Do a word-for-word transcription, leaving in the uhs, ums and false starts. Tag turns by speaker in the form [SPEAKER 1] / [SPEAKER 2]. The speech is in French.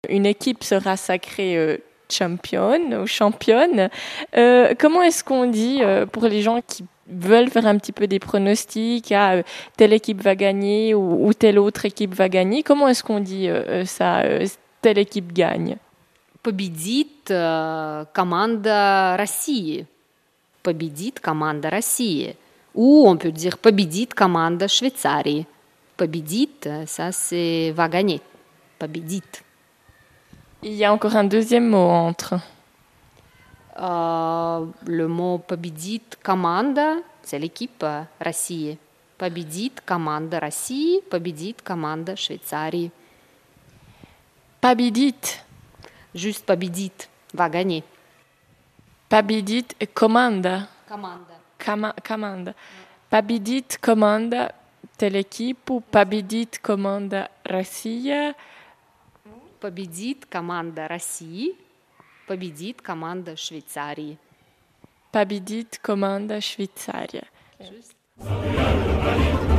[SPEAKER 1] une équipe sera sacrée euh, championne ou championne. Euh, comment est-ce qu'on dit euh, pour les gens qui veulent faire un petit peu des pronostics, ah, euh, telle équipe va gagner ou, ou telle autre équipe va gagner, comment est-ce qu'on dit euh, ça, euh, telle équipe gagne?
[SPEAKER 2] Победит э, команда России. Победит команда России. Ou on peut dire победит команда Швейцарии. Победит, ça c'est va gagner. Победит.
[SPEAKER 1] Il y a encore un deuxième mot entre.
[SPEAKER 2] Euh, le mot победит команда, c'est l'équipe России. Победит команда России, победит команда Швейцарии.
[SPEAKER 1] Победит.
[SPEAKER 2] Juste победит, va gagner.
[SPEAKER 1] Победит команда.
[SPEAKER 2] Команда.
[SPEAKER 1] Кама- команда. Победит команда telle équipe ou победит команда Россия.
[SPEAKER 2] Победит команда России, победит команда Швейцарии.
[SPEAKER 1] Победит команда Швейцария.
[SPEAKER 2] Juste.